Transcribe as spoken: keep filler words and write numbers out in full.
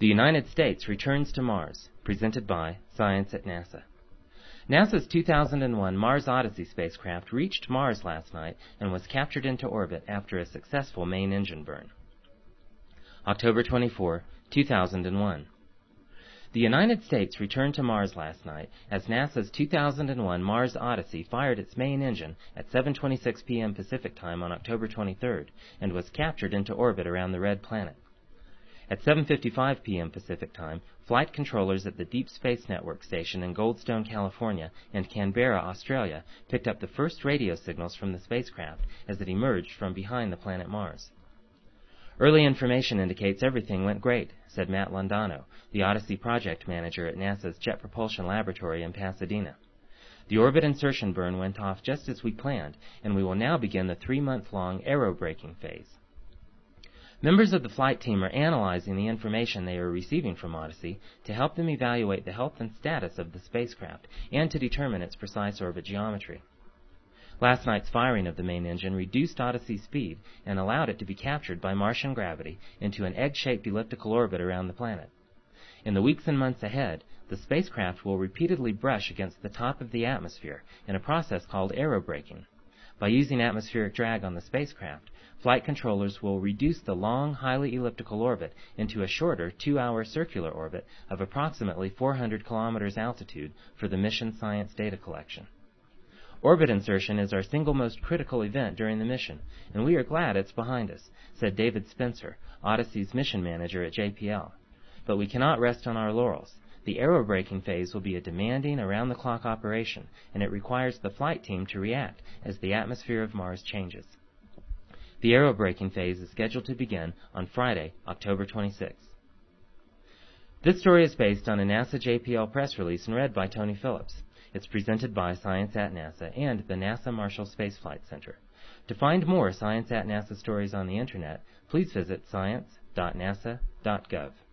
The United States returns to Mars, presented by Science at NASA. NASA's two thousand one Mars Odyssey spacecraft reached Mars last night and was captured into orbit after a successful main engine burn. October twenty-fourth, two thousand one. The United States returned to Mars last night as NASA's two thousand one Mars Odyssey fired its main engine at seven twenty-six p m Pacific Time on October twenty-third and was captured into orbit around the Red Planet. At seven fifty-five p m Pacific Time, flight controllers at the Deep Space Network station in Goldstone, California, and Canberra, Australia, picked up the first radio signals from the spacecraft as it emerged from behind the planet Mars. Early information indicates everything went great, said Matt Londano, the Odyssey project manager at NASA's Jet Propulsion Laboratory in Pasadena. The orbit insertion burn went off just as we planned, and we will now begin the three-month-long aerobraking phase. Members of the flight team are analyzing the information they are receiving from Odyssey to help them evaluate the health and status of the spacecraft and to determine its precise orbit geometry. Last night's firing of the main engine reduced Odyssey's speed and allowed it to be captured by Martian gravity into an egg-shaped elliptical orbit around the planet. In the weeks and months ahead, the spacecraft will repeatedly brush against the top of the atmosphere in a process called aerobraking. By using atmospheric drag on the spacecraft, flight controllers will reduce the long, highly elliptical orbit into a shorter two-hour circular orbit of approximately four hundred kilometers altitude for the mission science data collection. Orbit insertion is our single most critical event during the mission, and we are glad it's behind us, said David Spencer, Odyssey's mission manager at J P L. But we cannot rest on our laurels. The aerobraking phase will be a demanding, around-the-clock operation, and it requires the flight team to react as the atmosphere of Mars changes. The aerobraking phase is scheduled to begin on Friday, October twenty-sixth. This story is based on a NASA J P L press release and read by Tony Phillips. It's presented by Science at NASA and the NASA Marshall Space Flight Center. To find more Science at NASA stories on the Internet, please visit science dot nasa dot gov.